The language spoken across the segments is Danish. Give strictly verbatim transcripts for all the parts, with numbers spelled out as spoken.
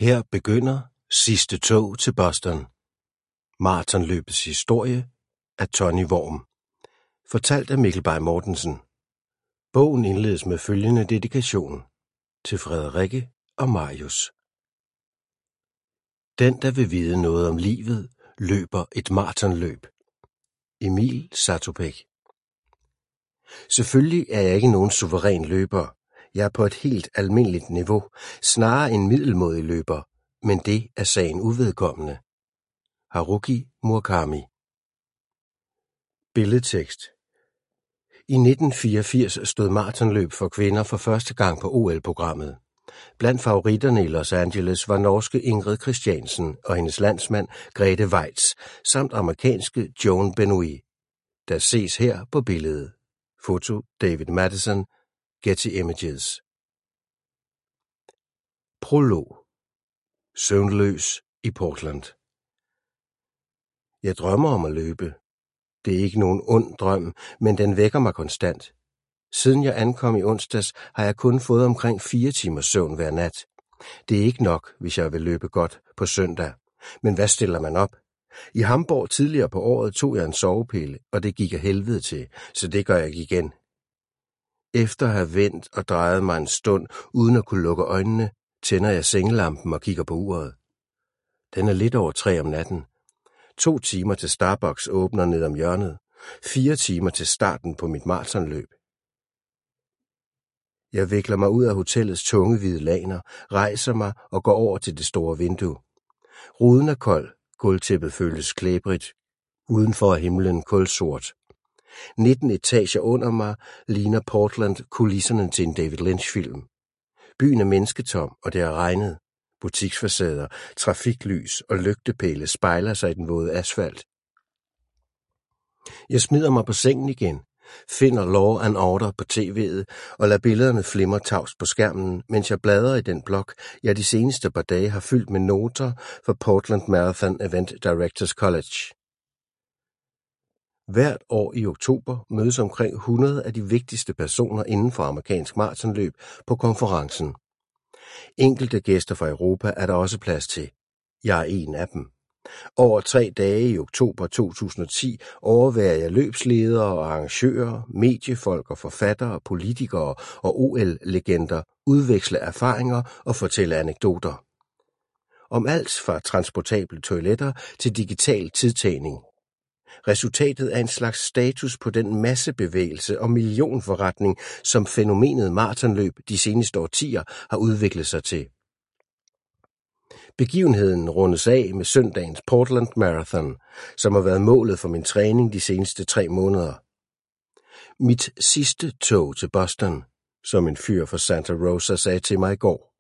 Her begynder sidste tog til Boston. Maratonløbets historie af Tonni Worm. Fortalt af Mikkel Bay Mortensen. Bogen indledes med følgende dedikation til Frederikke og Marius. Den, der vil vide noget om livet, løber et maratonløb. Emil Zatopek. Selvfølgelig er jeg ikke nogen suveræn løber. Jeg er på et helt almindeligt niveau, snarere en middelmådig løber, men det er sagen uvedkommende. Haruki Murakami. Billedtekst. I nitten fireogfirs stod maratonløb for kvinder for første gang på O L-programmet. Blandt favoritterne i Los Angeles var norske Ingrid Christiansen og hendes landsmand Grete Waitz, samt amerikanske Joan Benoit, der ses her på billedet. Foto David Madison, Getty Images. Prolog. Søvnløs i Portland. Jeg drømmer om at løbe. Det er ikke nogen ond drøm, men den vækker mig konstant. Siden jeg ankom i onsdags, har jeg kun fået omkring fire timers søvn hver nat. Det er ikke nok, hvis jeg vil løbe godt på søndag. Men hvad stiller man op? I Hamburg tidligere på året tog jeg en sovepille, og det gik af helvede til, så det gør jeg igen. Efter at have vendt og drejet mig en stund, uden at kunne lukke øjnene, tænder jeg sengelampen og kigger på uret. Den er lidt over tre om natten. To timer til Starbucks åbner ned om hjørnet. Fire timer til starten på mit maratonløb. Jeg vikler mig ud af hotellets tunge hvide laner, rejser mig og går over til det store vindue. Ruden er kold, gulvtæppet føles klæbrigt. Udenfor er himlen kulsort. nitten etager under mig ligner Portland kulisserne til en David Lynch-film. Byen er mennesketom, og det har regnet. Butiksfacader, trafiklys og lygtepæle spejler sig i den våde asfalt. Jeg smider mig på sengen igen, finder Law and Order på tv'et og lader billederne flimre tavst på skærmen, mens jeg bladrer i den blog, jeg de seneste par dage har fyldt med noter for Portland Marathon Event Directors College. Hvert år i oktober mødes omkring hundrede af de vigtigste personer inden for amerikansk maratonløb på konferencen. Enkelte gæster fra Europa er der også plads til. Jeg er en af dem. Over tre dage i oktober to tusind og ti overværer jeg løbsledere og arrangører, mediefolk og forfattere, politikere og O L-legender udveksle erfaringer og fortælle anekdoter. Om alt fra transportable toiletter til digital tidtagning. Resultatet er en slags status på den massebevægelse og millionforretning, som fænomenet maratonløb de seneste årtier har udviklet sig til. Begivenheden rundes af med søndagens Portland Marathon, som har været målet for min træning de seneste tre måneder. Mit sidste tog til Boston, som en fyr fra Santa Rosa sagde til mig i går.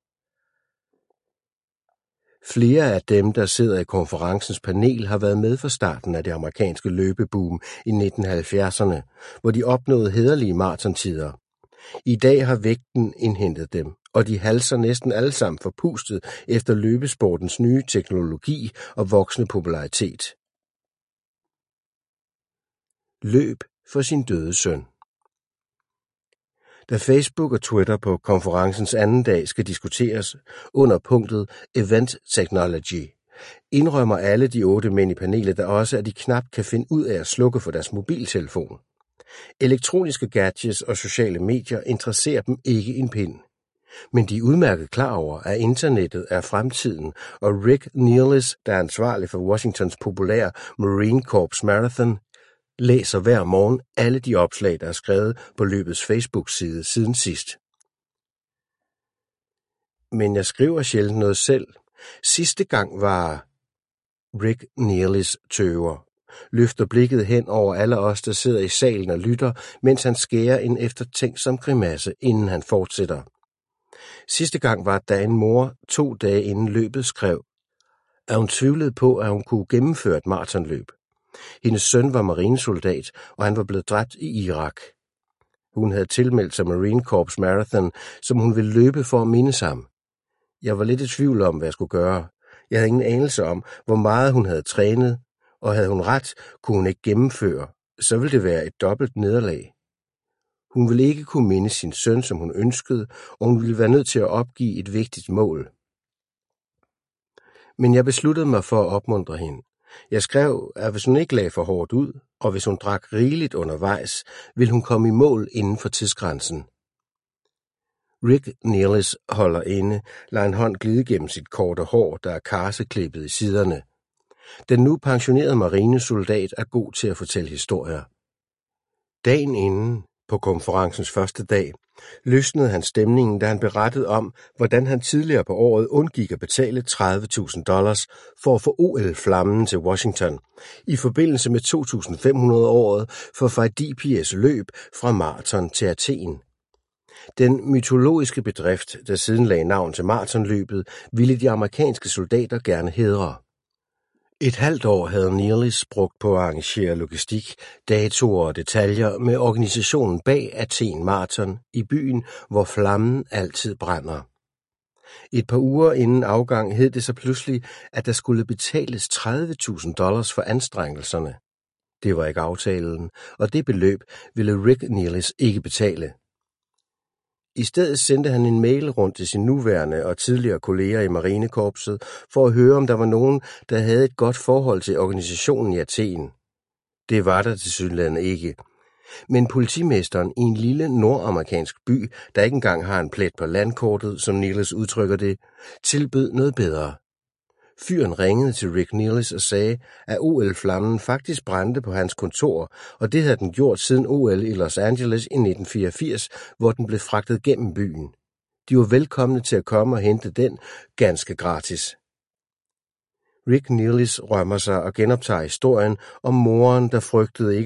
Flere af dem, der sidder i konferencens panel, har været med fra starten af det amerikanske løbeboom i nitten halvfjerdserne, hvor de opnåede hæderlige maratontider. I dag har vægten indhentet dem, og de halser næsten alle sammen forpustet efter løbesportens nye teknologi og voksende popularitet. Løb for sin døde søn. Da Facebook og Twitter på konferencens anden dag skal diskuteres under punktet Event Technology, indrømmer alle de otte mænd i panelet, der også at de knap kan finde ud af at slukke for deres mobiltelefon. Elektroniske gadgets og sociale medier interesserer dem ikke en pind. Men de er udmærket klar over, at internettet er fremtiden, og Rick Nealis, der er ansvarlig for Washingtons populære Marine Corps Marathon, læser hver morgen alle de opslag, der er skrevet på løbets Facebook-side siden sidst. Men jeg skriver sjældent noget selv. Sidste gang var Rick Nealis tøver. Løfter blikket hen over alle os, der sidder i salen og lytter, mens han skærer en eftertænksom grimasse, inden han fortsætter. Sidste gang var, da en mor to dage inden løbet skrev, at hun tvivlede på, at hun kunne gennemføre et maratonløb. Hendes søn var marinesoldat, og han var blevet dræbt i Irak. Hun havde tilmeldt sig Marine Corps Marathon, som hun ville løbe for at mindes ham. Jeg var lidt i tvivl om, hvad jeg skulle gøre. Jeg havde ingen anelse om, hvor meget hun havde trænet, og havde hun ret, kunne hun ikke gennemføre, så ville det være et dobbelt nederlag. Hun ville ikke kunne minde sin søn, som hun ønskede, og hun ville være nødt til at opgive et vigtigt mål. Men jeg besluttede mig for at opmuntre hende. Jeg skrev, at hvis hun ikke lagde for hårdt ud, og hvis hun drak rigeligt undervejs, ville hun komme i mål inden for tidsgrænsen. Rick Nealis holder inde, lader en hånd glide gennem sit korte hår, der er karseklippet i siderne. Den nu pensionerede marinesoldat er god til at fortælle historier. Dagen inden, på konferencens første dag, løsnede han stemningen, da han berettede om, hvordan han tidligere på året undgik at betale tredive tusind dollars for at få O L-flammen til Washington, i forbindelse med to tusind fem hundrede året for Pheidippides løb fra Marathon til Athen. Den mytologiske bedrift, der siden lagde navn til maratonløbet, ville de amerikanske soldater gerne hædre. Et halvt år havde Nealis brugt på at arrangere logistik, datoer og detaljer med organisationen bag Athen Marathon i byen, hvor flammen altid brænder. Et par uger inden afgang hed det så pludselig, at der skulle betales tredive tusind dollars for anstrengelserne. Det var ikke aftalen, og det beløb ville Rick Nealis ikke betale. I stedet sendte han en mail rundt til sine nuværende og tidligere kolleger i Marinekorpset for at høre, om der var nogen, der havde et godt forhold til organisationen i Athen. Det var der tilsyneladende ikke. Men politimesteren i en lille nordamerikansk by, der ikke engang har en plet på landkortet, som Nealis udtrykker det, tilbød noget bedre. Fyren ringede til Rick Nealis og sagde, at O L-flammen faktisk brændte på hans kontor, og det havde den gjort siden O L i Los Angeles i nitten fireogfirs, hvor den blev fragtet gennem byen. De var velkomne til at komme og hente den ganske gratis. Rick Nealis rømmer sig og genoptager historien om moren, der frygtede ikke